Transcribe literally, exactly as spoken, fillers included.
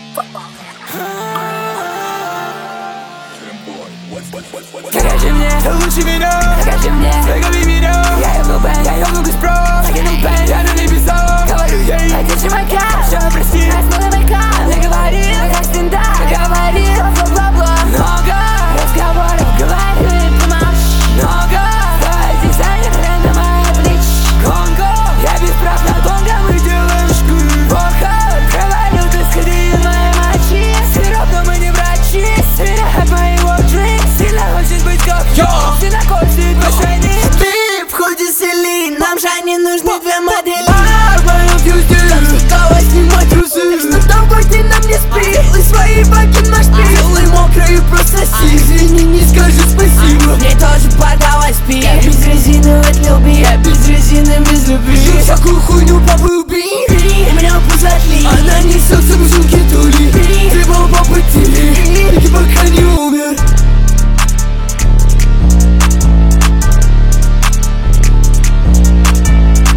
Покажи мне, ты лучше меня, покажи мне, зови меня. я ебну бэнг, Я ебну Газпром, закинул бэнг, я на небесах. говорю ей, Одень чувака, все прости, расмылый байкал, не говори, как стендап, говори, бла-бла-бла. много разговоров, говорю и помолчи, Много, твой дизайнер, хрен на мои плечи, Конго, я без прав на Конго, мы делаем шкуры, Бохар, говорю, ты сходи в моей мочи, сироп, но мы не врачи. сильно от моего дринк, Сильно хочет быть как я, сильно хочет мошенник. ты в ходе сели, Нам же не нужны две модели. в моем фьюзе, Давай снимай трусы, что тобой ты нам не спи. делай свои баки на шпиль, Делай мокрою, просто си. извини, не скажу спасибо. Мне тоже подалась пи. Я без резины, вот люби, я без резины, без любви. Всякую хуйню побыл.